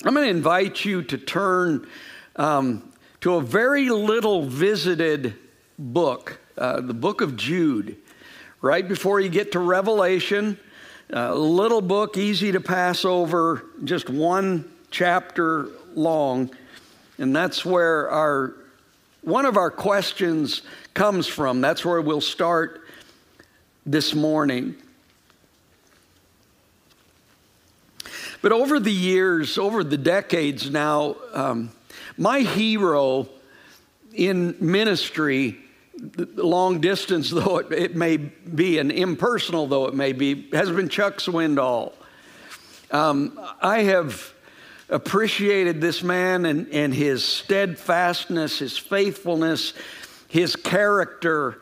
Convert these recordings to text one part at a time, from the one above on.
I'm going to invite you to turn to a very little visited book, the book of Jude. Right before you get to Revelation, a little book, easy to pass over, just one chapter long. And that's where one of our questions comes from. That's where we'll start this morning. But over the years, over the decades now, my hero in ministry, long distance though it may be, and impersonal though it may be, has been Chuck Swindoll. I have appreciated this man and his steadfastness, his faithfulness, his character,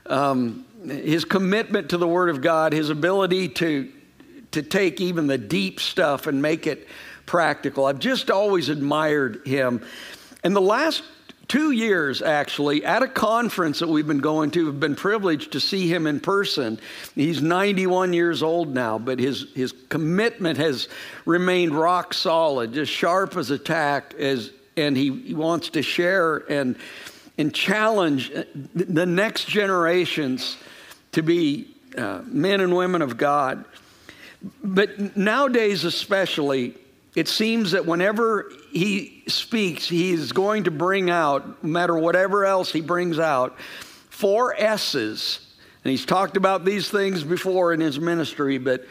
his commitment to the Word of God, his ability to take even the deep stuff and make it practical. I've just always admired him. And the last 2 years, actually, at a conference that we've been going to, have been privileged to see him in person. He's 91 years old now, but his commitment has remained rock solid, just sharp as a tack, and he wants to share and challenge the next generations to be men and women of God. But nowadays especially, it seems that whenever he speaks, he's going to bring out, no matter whatever else he brings out, 4 S's. And he's talked about these things before in his ministry, but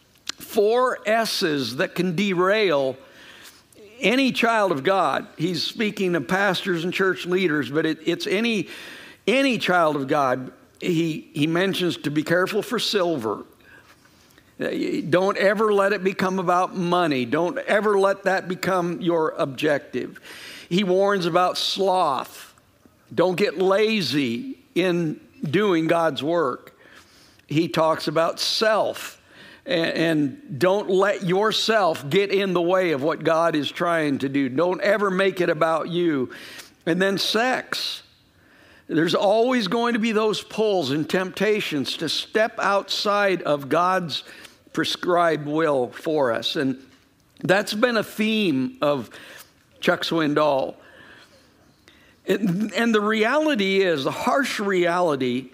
4 S's that can derail any child of God. He's speaking to pastors and church leaders, but it's any child of God. He mentions to be careful for silver. Don't ever let it become about money. Don't ever let that become your objective. He warns about sloth. Don't get lazy in doing God's work. He talks about self. And don't let yourself get in the way of what God is trying to do. Don't ever make it about you. And then sex. There's always going to be those pulls and temptations to step outside of God's prescribed will for us. And that's been a theme of Chuck Swindoll. And the reality is, the harsh reality,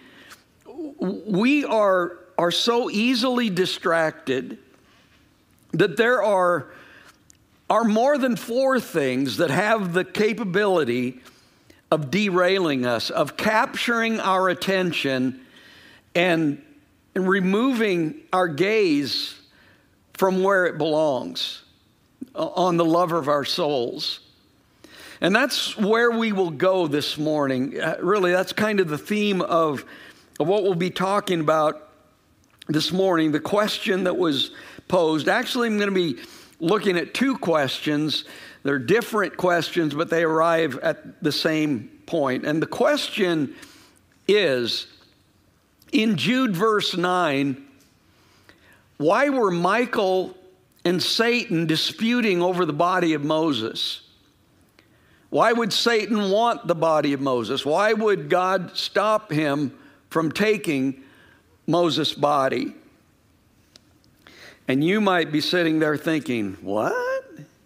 we are so easily distracted that there are more than 4 things that have the capability of derailing us, of capturing our attention and removing our gaze from where it belongs, on the lover of our souls. And that's where we will go this morning. Really, that's kind of the theme of what we'll be talking about this morning, the question that was posed. Actually, I'm going to be looking at 2 questions. They're different questions, but they arrive at the same point. And the question is, in Jude verse 9, why were Michael and Satan disputing over the body of Moses? Why would Satan want the body of Moses? Why would God stop him from taking Moses' body? And you might be sitting there thinking, what?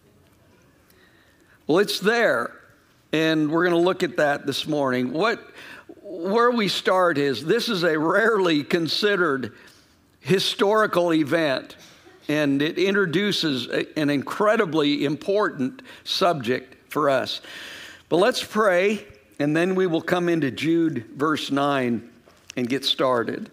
Well, it's there. And we're going to look at that this morning. Where we start is, this is a rarely considered historical event, and it introduces an incredibly important subject for us. But let's pray, and then we will come into Jude verse 9 and get started.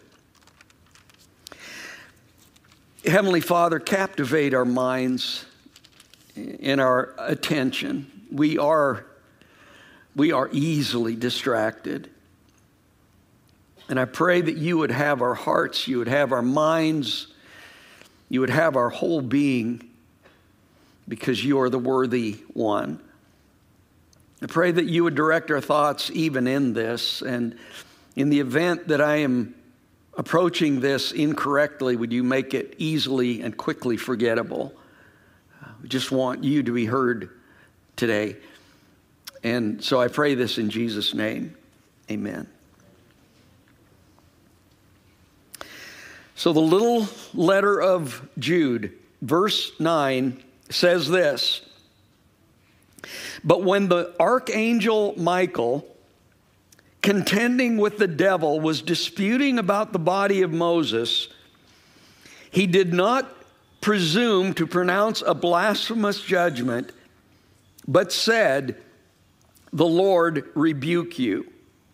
Heavenly Father, captivate our minds and our attention. We are easily distracted. And I pray that you would have our hearts, you would have our minds, you would have our whole being, because you are the worthy one. I pray that you would direct our thoughts even in this, and in the event that I am approaching this incorrectly, would you make it easily and quickly forgettable? We just want you to be heard today. And so I pray this in Jesus' name. Amen. So the little letter of Jude, verse 9, says this: But when the archangel Michael, contending with the devil, was disputing about the body of Moses, he did not presume to pronounce a blasphemous judgment, but said, "The Lord rebuke you."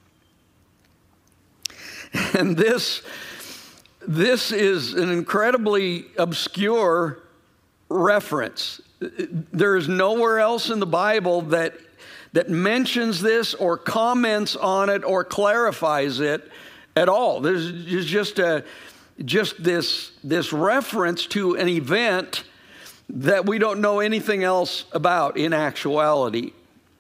And this is an incredibly obscure reference. There is nowhere else in the Bible that mentions this or comments on it or clarifies it at all. There's just this reference to an event that we don't know anything else about in actuality.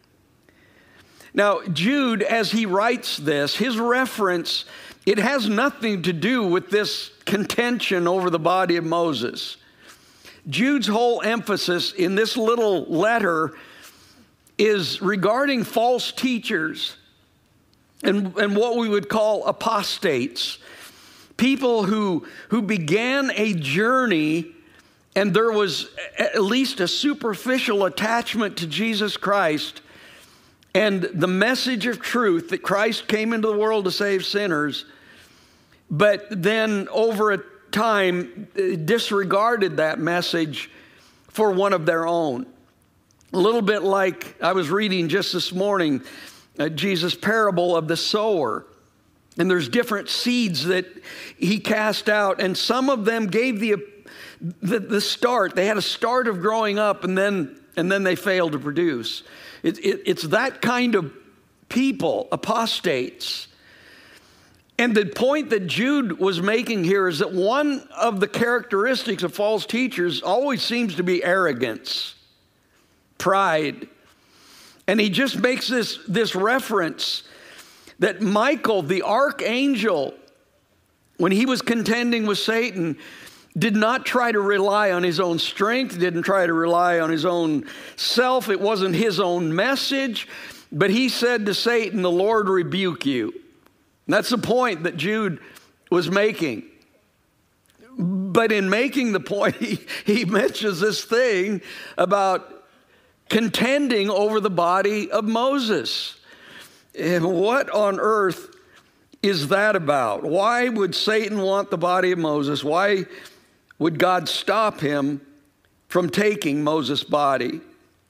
Now, Jude, as he writes this, his reference, it has nothing to do with this contention over the body of Moses. Jude's whole emphasis in this little letter is regarding false teachers and what we would call apostates. People who began a journey and there was at least a superficial attachment to Jesus Christ and the message of truth that Christ came into the world to save sinners, but then over a time disregarded that message for one of their own. A little bit like I was reading just this morning, Jesus' parable of the sower. And there's different seeds that he cast out, and some of them gave the start. They had a start of growing up, and then they failed to produce. It's that kind of people, apostates. And the point that Jude was making here is that one of the characteristics of false teachers always seems to be arrogance, pride. And he just makes this reference that Michael, the archangel, when he was contending with Satan, did not try to rely on his own strength, didn't try to rely on his own self. It wasn't his own message, but he said to Satan, "The Lord rebuke you." And that's the point that Jude was making. But in making the point, he mentions this thing about contending over the body of Moses. And what on earth is that about? Why would Satan want the body of Moses? Why would God stop him from taking Moses' body?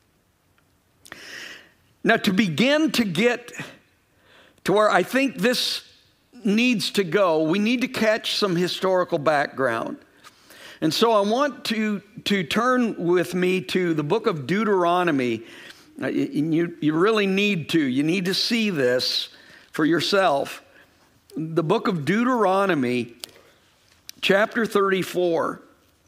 Now, to begin to get to where I think this needs to go, we need to catch some historical background. And so I want to turn with me to the book of Deuteronomy. You really need to. You need to see this for yourself. The book of Deuteronomy, chapter 34.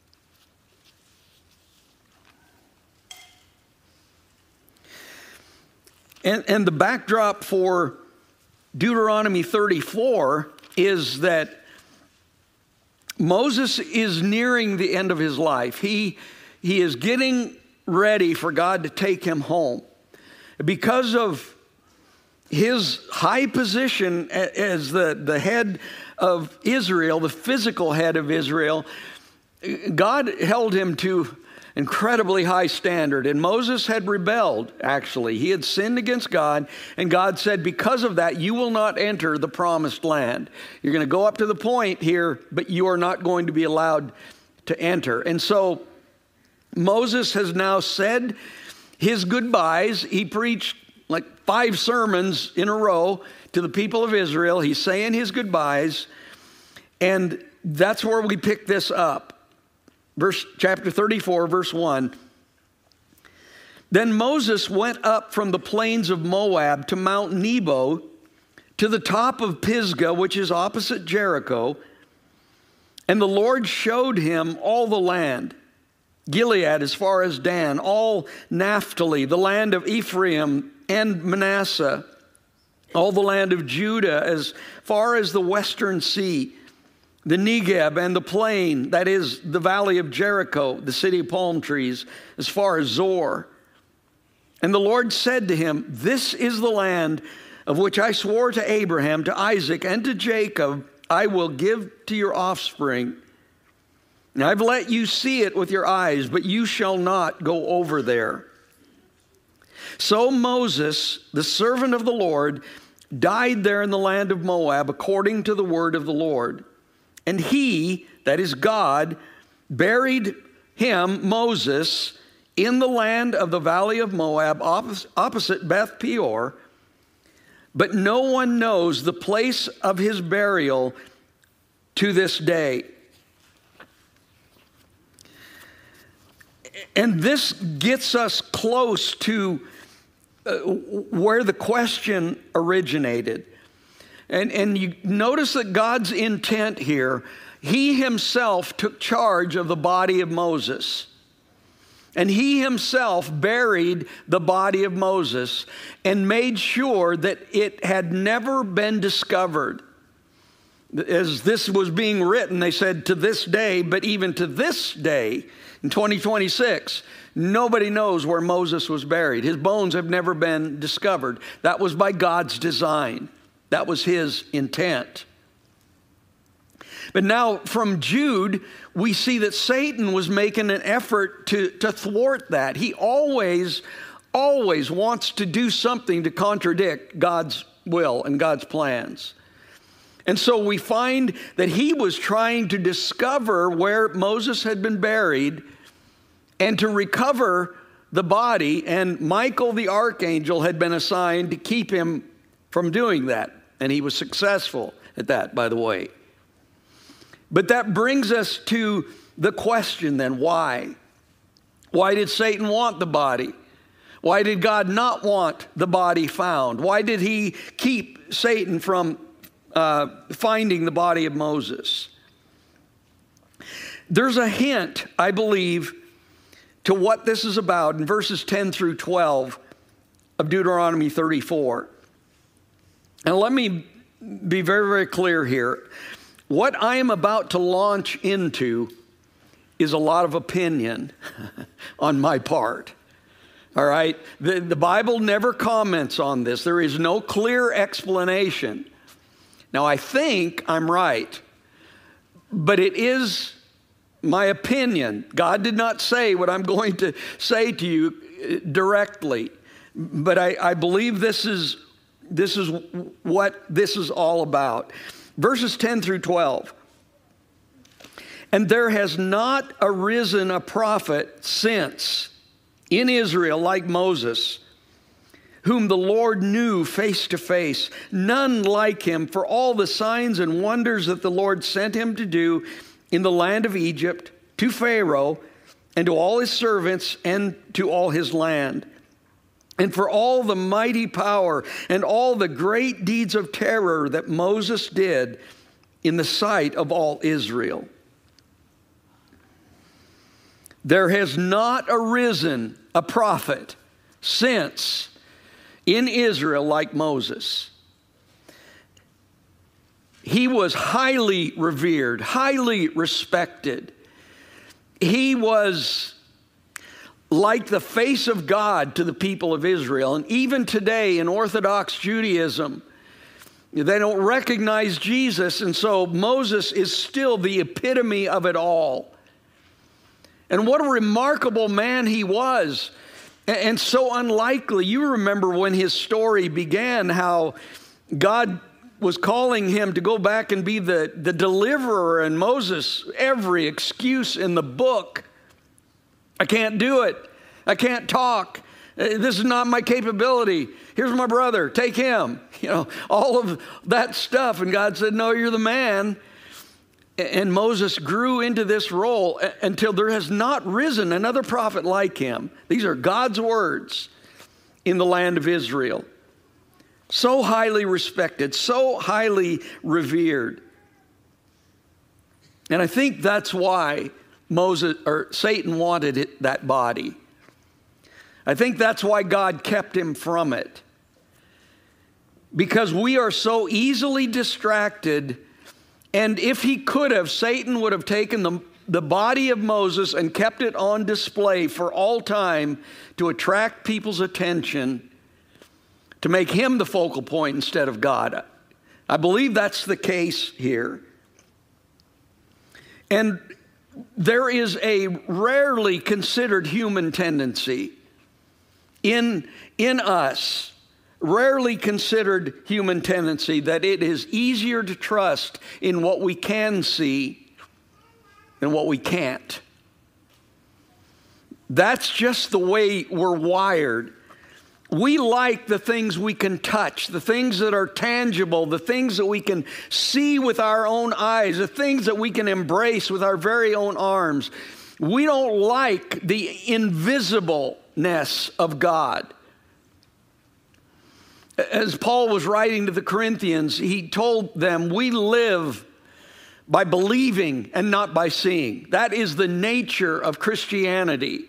And the backdrop for Deuteronomy 34 is that Moses is nearing the end of his life. He is getting ready for God to take him home. Because of his high position as the head of Israel, the physical head of Israel, God held him to incredibly high standard. And Moses had rebelled, actually. He had sinned against God. And God said, because of that, you will not enter the promised land. You're going to go up to the point here, but you are not going to be allowed to enter. And so Moses has now said his goodbyes. He preached like 5 sermons in a row to the people of Israel. He's saying his goodbyes. And that's where we pick this up. Chapter 34, verse 1. Then Moses went up from the plains of Moab to Mount Nebo, to the top of Pisgah, which is opposite Jericho. And the Lord showed him all the land, Gilead as far as Dan, all Naphtali, the land of Ephraim and Manasseh, all the land of Judah as far as the western sea, the Negeb and the plain, that is the valley of Jericho, the city of palm trees, as far as Zor. And the Lord said to him, this is the land of which I swore to Abraham, to Isaac, and to Jacob, I will give to your offspring. And I've let you see it with your eyes, but you shall not go over there. So Moses, the servant of the Lord, died there in the land of Moab according to the word of the Lord. And he, that is God, buried him, Moses, in the land of the valley of Moab, opposite Beth Peor. But no one knows the place of his burial to this day. And this gets us close to where the question originated. And you notice that God's intent here, he himself took charge of the body of Moses. And he himself buried the body of Moses and made sure that it had never been discovered. As this was being written, they said to this day, but even to this day, in 2026, nobody knows where Moses was buried. His bones have never been discovered. That was by God's design. That was his intent. But now from Jude, we see that Satan was making an effort to thwart that. He always wants to do something to contradict God's will and God's plans. And so we find that he was trying to discover where Moses had been buried and to recover the body, and Michael the archangel had been assigned to keep him from doing that. And he was successful at that, by the way. But that brings us to the question then, why? Why did Satan want the body? Why did God not want the body found? Why did he keep Satan from finding the body of Moses? There's a hint, I believe, to what this is about in verses 10 through 12 of Deuteronomy 34. And let me be very, very clear here. What I am about to launch into is a lot of opinion on my part. All right? The Bible never comments on this. There is no clear explanation. Now, I think I'm right, but it is my opinion. God did not say what I'm going to say to you directly, but I believe this is what this is all about. Verses 10 through 12. And there has not arisen a prophet since in Israel like Moses, whom the Lord knew face to face, none like him for all the signs and wonders that the Lord sent him to do in the land of Egypt, to Pharaoh, and to all his servants, and to all his land. And for all the mighty power and all the great deeds of terror that Moses did in the sight of all Israel. There has not arisen a prophet since in Israel like Moses. He was highly revered, highly respected. He was like the face of God to the people of Israel. And even today in Orthodox Judaism, they don't recognize Jesus, and so Moses is still the epitome of it all. And what a remarkable man he was, and so unlikely. You remember when his story began, how God was calling him to go back and be the deliverer, and Moses, every excuse in the book. I can't do it. I can't talk. This is not my capability. Here's my brother. Take him. All of that stuff. And God said, no, you're the man. And Moses grew into this role until there has not risen another prophet like him. These are God's words in the land of Israel. So highly respected, so highly revered. And I think that's why Satan wanted that body. I think that's why God kept him from it. Because we are so easily distracted, and if he could have, Satan would have taken the body of Moses and kept it on display for all time to attract people's attention, to make him the focal point instead of God. I believe that's the case here. And there is a rarely considered human tendency, in us, rarely considered human tendency, that it is easier to trust in what we can see than what we can't. That's just the way we're wired. We like the things we can touch, the things that are tangible, the things that we can see with our own eyes, the things that we can embrace with our very own arms. We don't like the invisibleness of God. As Paul was writing to the Corinthians, he told them, we live by believing and not by seeing. That is the nature of Christianity.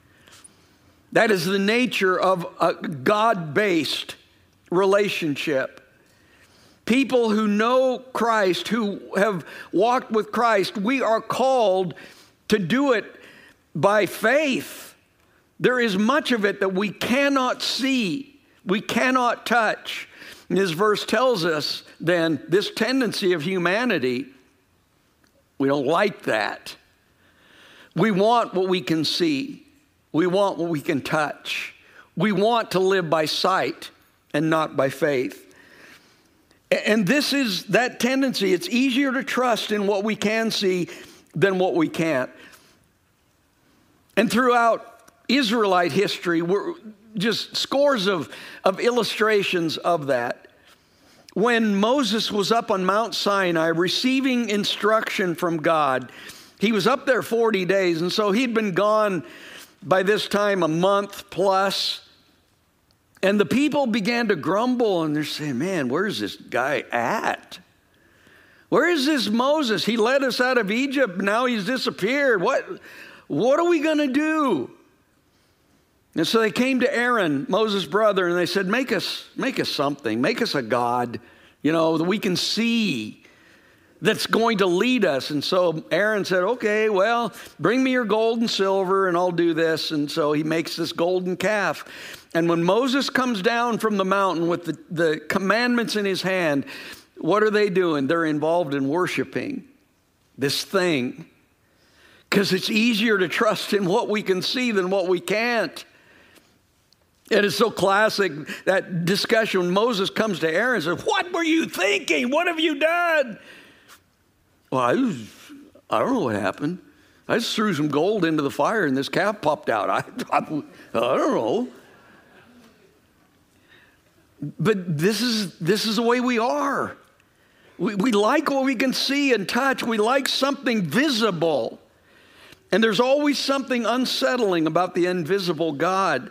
That is the nature of a God-based relationship. People who know Christ, who have walked with Christ, we are called to do it by faith. There is much of it that we cannot see, we cannot touch. And this verse tells us then this tendency of humanity, we don't like that. We want what we can see. We want what we can touch. We want to live by sight and not by faith. And this is that tendency. It's easier to trust in what we can see than what we can't. And throughout Israelite history, we're just scores of illustrations of that. When Moses was up on Mount Sinai receiving instruction from God, he was up there 40 days, and so he'd been gone by this time a month plus. And the people began to grumble, and they're saying, man, where's this guy at? Where is this Moses? He led us out of Egypt, now he's disappeared. What are we going to do? And so they came to Aaron, Moses' brother, and they said, make us something. Make us a god, that we can see, that's going to lead us. And so Aaron said, okay, well, bring me your gold and silver and I'll do this. And so he makes this golden calf. And when Moses comes down from the mountain with the commandments in his hand, what are they doing? They're involved in worshiping this thing. Because it's easier to trust in what we can see than what we can't. And it's so classic, that discussion when Moses comes to Aaron and says, what were you thinking? What have you done? Well, I don't know what happened. I just threw some gold into the fire and this calf popped out. I don't know. But this is the way we are. We like what we can see and touch. We like something visible. And there's always something unsettling about the invisible God.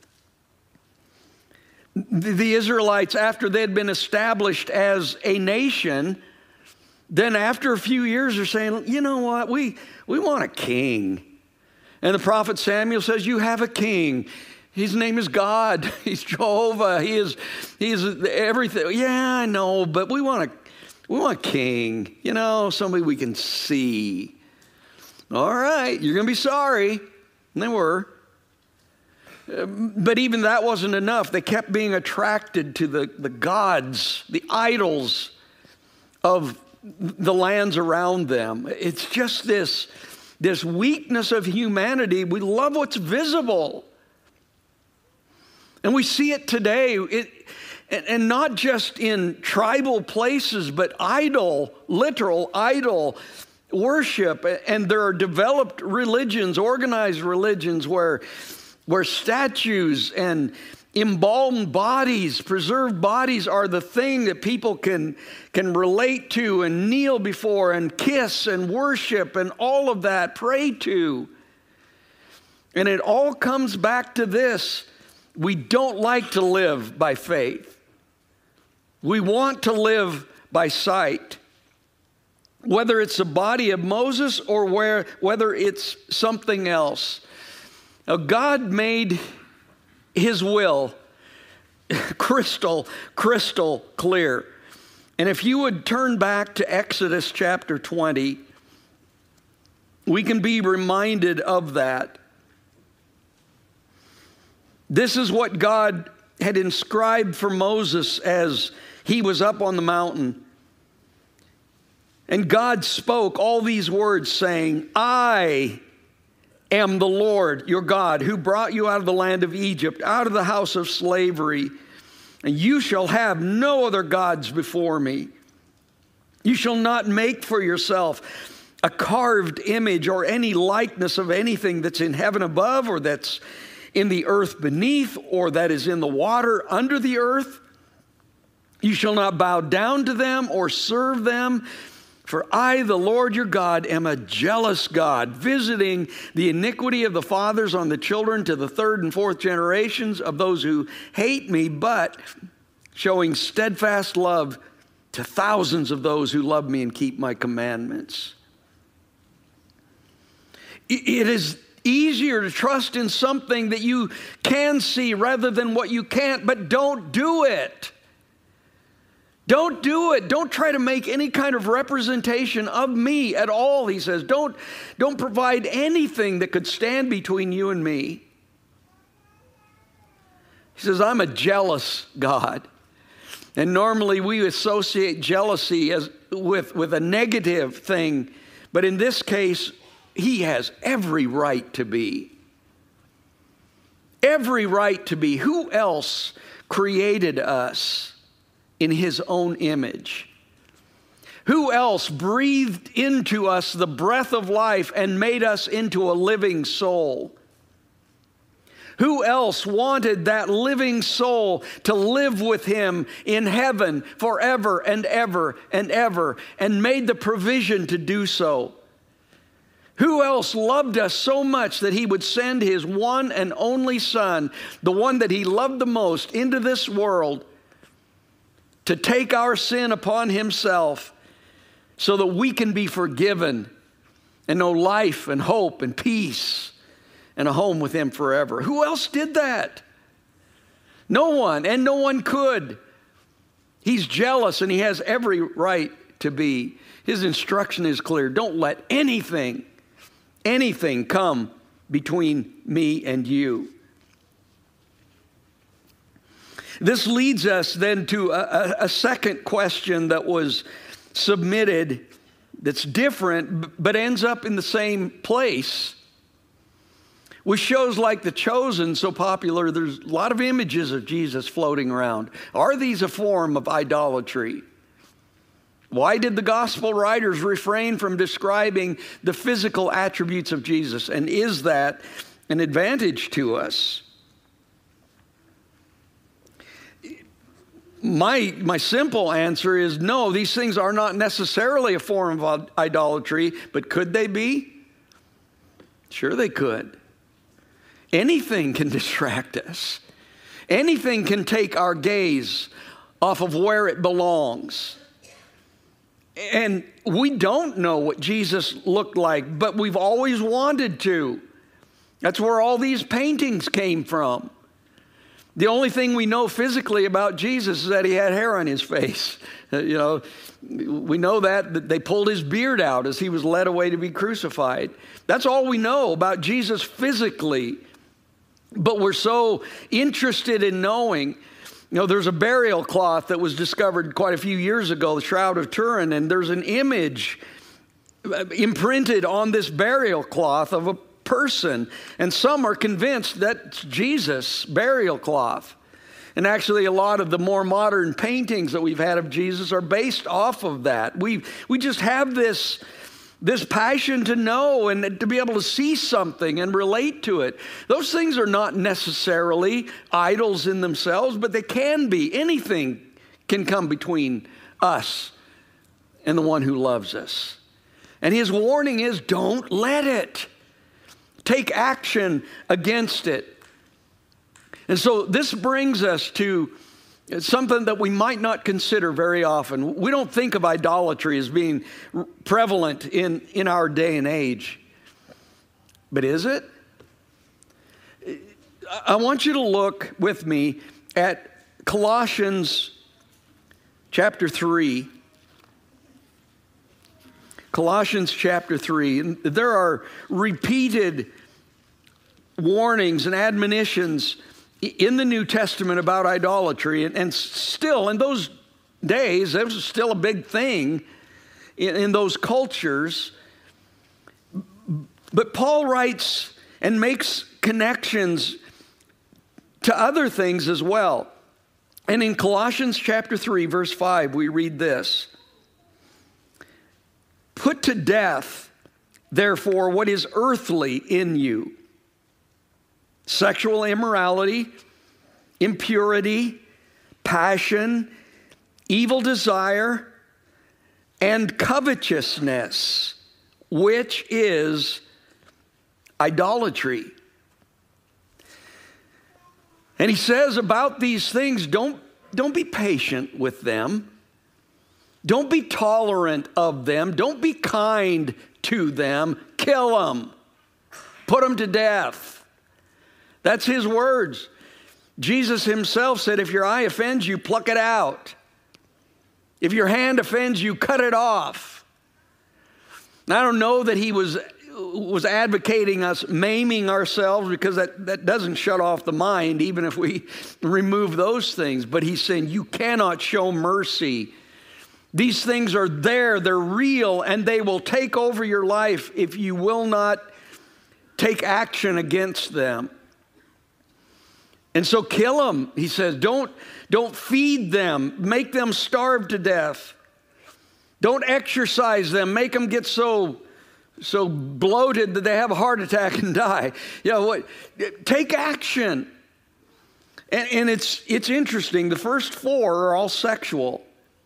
The Israelites, after they had been established as a nation, then after a few years are saying, you know what, we want a king. And the prophet Samuel says, you have a king. His name is God. He's Jehovah. He is everything. Yeah, I know, but we want a king. Somebody we can see. All right, you're going to be sorry. And they were. But even that wasn't enough. They kept being attracted to the gods, the idols of the lands around them. It's just this weakness of humanity. We love what's visible. And we see it today, and not just in tribal places, but literal idol worship. And there are developed religions, organized religions, where statues and embalmed bodies, preserved bodies are the thing that people can relate to and kneel before and kiss and worship and all of that, pray to. And it all comes back to this. We don't like to live by faith. We want to live by sight. Whether it's the body of Moses or whether it's something else. Now, God made his will crystal clear. And if you would turn back to Exodus chapter 20, we can be reminded of that. This is what God had inscribed for Moses as he was up on the mountain. And God spoke all these words saying, I am the Lord your God, who brought you out of the land of Egypt, out of the house of slavery. And you shall have no other gods before me. You shall not make for yourself a carved image or any likeness of anything that's in heaven above, or that's in the earth beneath, or that is in the water under the earth. You shall not bow down to them or serve them. For I, the Lord your God, am a jealous God, visiting the iniquity of the fathers on the children to the third and fourth generations of those who hate me, but showing steadfast love to thousands of those who love me and keep my commandments. It is easier to trust in something that you can see rather than what you can't, but don't do it. Don't do it. Don't try to make any kind of representation of me at all, he says. Don't provide anything that could stand between you and me. He says, I'm a jealous God. And normally we associate jealousy with a negative thing. But in this case, he has every right to be. Every right to be. Who else created us in his own image? Who else breathed into us the breath of life and made us into a living soul? Who else wanted that living soul to live with him in heaven forever and ever and ever, and made the provision to do so? Who else loved us so much that he would send his one and only Son, the one that he loved the most, into this world to take our sin upon himself so that we can be forgiven and know life and hope and peace and a home with him forever? Who else did that? No one, and no one could. He's jealous, and he has every right to be. His instruction is clear. Don't let anything come between me and you. This leads us then to a second question that was submitted that's different, but ends up in the same place. With shows like The Chosen so popular, there's a lot of images of Jesus floating around. Are these a form of idolatry? Why did the gospel writers refrain from describing the physical attributes of Jesus? And is that an advantage to us? My simple answer is no, these things are not necessarily a form of idolatry, but could they be? Sure they could. Anything can distract us. Anything can take our gaze off of where it belongs. And we don't know what Jesus looked like, but we've always wanted to. That's where all these paintings came from. The only thing we know physically about Jesus is that he had hair on his face. We know that they pulled his beard out as he was led away to be crucified. That's all we know about Jesus physically. But we're so interested in knowing. There's a burial cloth that was discovered quite a few years ago, the Shroud of Turin, and there's an image imprinted on this burial cloth of a person, and some are convinced that's Jesus' burial cloth. And actually, a lot of the more modern paintings that we've had of Jesus are based off of that. We just have this passion to know and to be able to see something and relate to it. Those things are not necessarily idols in themselves, but they can be. Anything can come between us and the one who loves us. And his warning is, don't let it. Take action against it. And so this brings us to something that we might not consider very often. We don't think of idolatry as being prevalent in our day and age. But is it? I want you to look with me at Colossians chapter 3. Colossians chapter 3. And there are repeated warnings and admonitions in the New Testament about idolatry. And still, in those days, it was still a big thing in those cultures. But Paul writes and makes connections to other things as well. And in Colossians chapter 3, verse 5, we read this: "Put to death, therefore, what is earthly in you: sexual immorality, impurity, passion, evil desire, and covetousness, which is idolatry." And he says about these things, don't be patient with them. Don't be tolerant of them. Don't be kind to them. Kill them. Put them to death. That's his words. Jesus himself said, if your eye offends you, pluck it out. If your hand offends you, cut it off. Now, I don't know that he was advocating us maiming ourselves, because that doesn't shut off the mind, even if we remove those things. But he's saying you cannot show mercy. These things are there, they're real, and they will take over your life if you will not take action against them. And so kill them, he says. Don't feed them. Make them starve to death. Don't exercise them. Make them get so bloated that they have a heart attack and die. You know what? Take action. And it's interesting. The first four are all sexual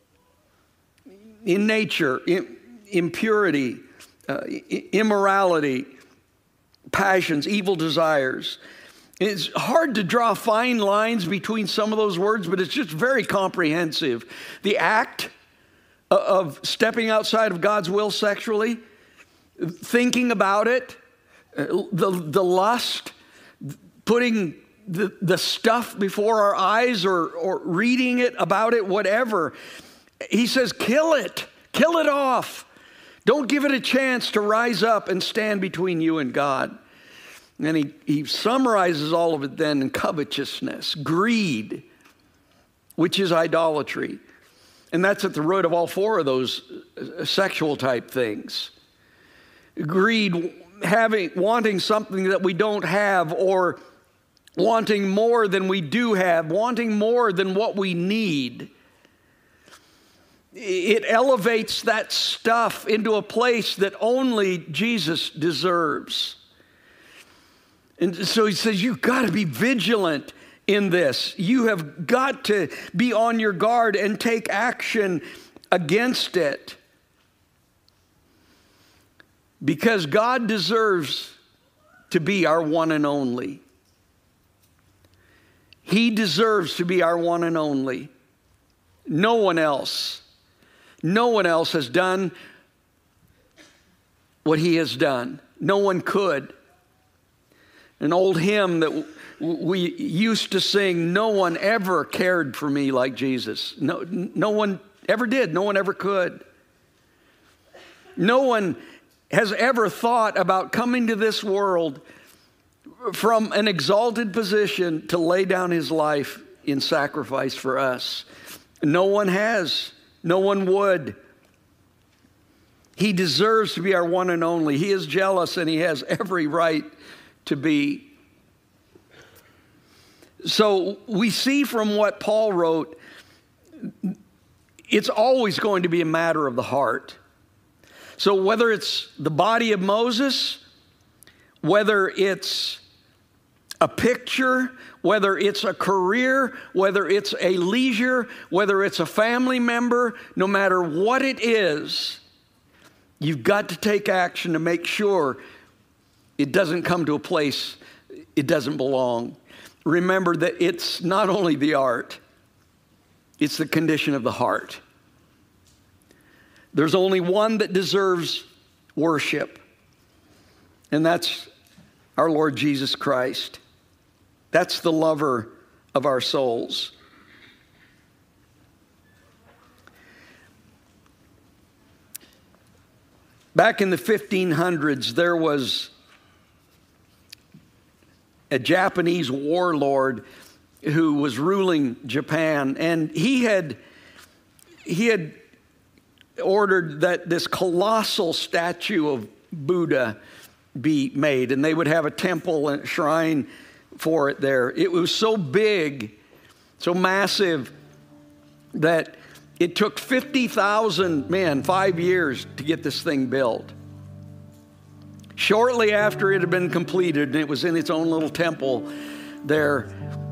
in nature: impurity, immorality, passions, evil desires. It's hard to draw fine lines between some of those words, but it's just very comprehensive. The act of stepping outside of God's will sexually, thinking about it, the lust, putting the stuff before our eyes, or reading it about it, whatever. He says, kill it off. Don't give it a chance to rise up and stand between you and God. And he summarizes all of it then in covetousness, greed, which is idolatry. And that's at the root of all four of those sexual type things. Greed, wanting something that we don't have, or wanting more than we do have, wanting more than what we need. It elevates that stuff into a place that only Jesus deserves. And so he says, you've got to be vigilant in this. You have got to be on your guard and take action against it. Because God deserves to be our one and only. He deserves to be our one and only. No one else has done what he has done. No one could. An old hymn that we used to sing, no one ever cared for me like Jesus. No one ever did. No one ever could. No one has ever thought about coming to this world from an exalted position to lay down his life in sacrifice for us. No one has. No one would. He deserves to be our one and only. He is jealous, and he has every right to be. So we see from what Paul wrote, it's always going to be a matter of the heart. So whether it's the body of Moses, whether it's a picture, whether it's a career, whether it's a leisure, whether it's a family member, no matter what it is, you've got to take action to make sure it doesn't come to a place it doesn't belong. Remember that it's not only the art, it's the condition of the heart. There's only one that deserves worship, and that's our Lord Jesus Christ. That's the lover of our souls. Back in the 1500s, there was a Japanese warlord who was ruling Japan, and he had ordered that this colossal statue of Buddha be made, and they would have a temple and shrine for it there. It was so big, so massive, that it took 50,000 men 5 years to get this thing built. Shortly after it had been completed, and it was in its own little temple there,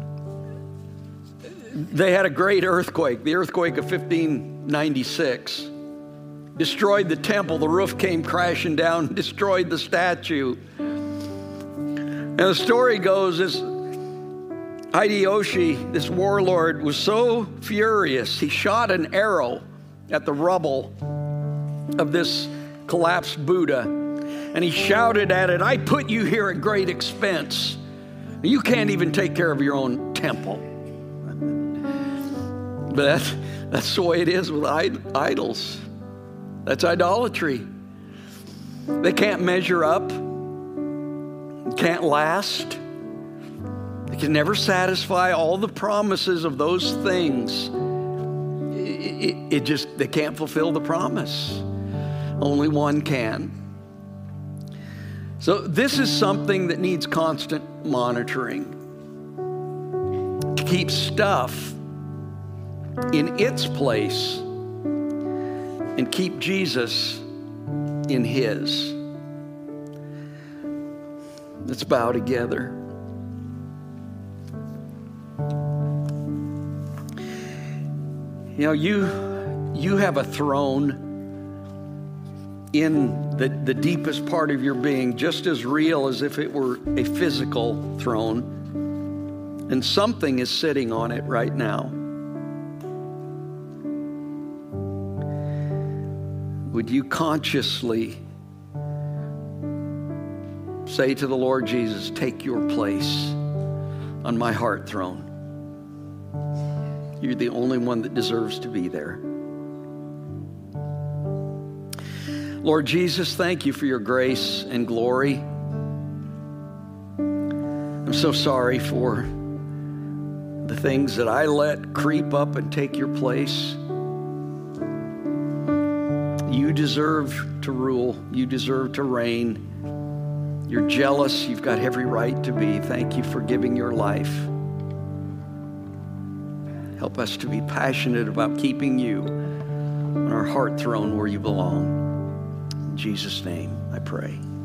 they had a great earthquake, the earthquake of 1596. Destroyed the temple. The roof came crashing down and destroyed the statue. And the story goes, this Hideyoshi, this warlord, was so furious, he shot an arrow at the rubble of this collapsed Buddha. And he shouted at it, "I put you here at great expense. You can't even take care of your own temple." But that's the way it is with idols. That's idolatry. They can't measure up, can't last. They can never satisfy all the promises of those things. They can't fulfill the promise. Only one can. So this is something that needs constant monitoring. To keep stuff in its place and keep Jesus in his. Let's bow together. You know, you have a throne in the deepest part of your being, just as real as if it were a physical throne. And something is sitting on it right now. Would you consciously say to the Lord Jesus, "Take your place on my heart throne. You're the only one that deserves to be there." Lord Jesus, thank you for your grace and glory. I'm so sorry for the things that I let creep up and take your place. You deserve to rule. You deserve to reign. You're jealous. You've got every right to be. Thank you for giving your life. Help us to be passionate about keeping you on our heart throne where you belong. In Jesus' name, I pray.